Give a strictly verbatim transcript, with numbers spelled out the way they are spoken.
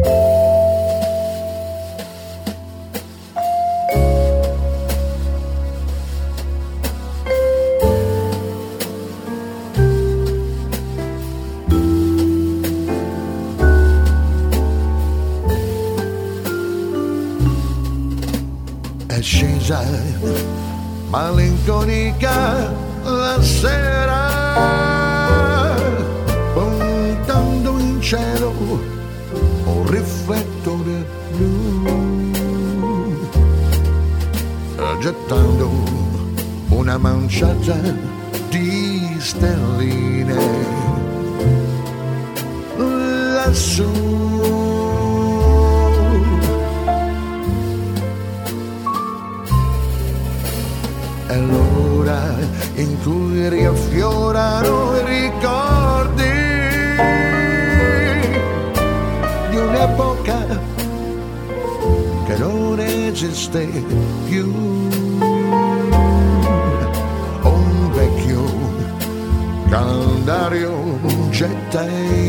È scesa malinconica la sera, puntando in cielo un riflettore blu, gettando una manciata di stelline lassù. È l'ora in cui riaffiorano i ricordi di un'epoca che non esiste più. Un vecchio calendario getta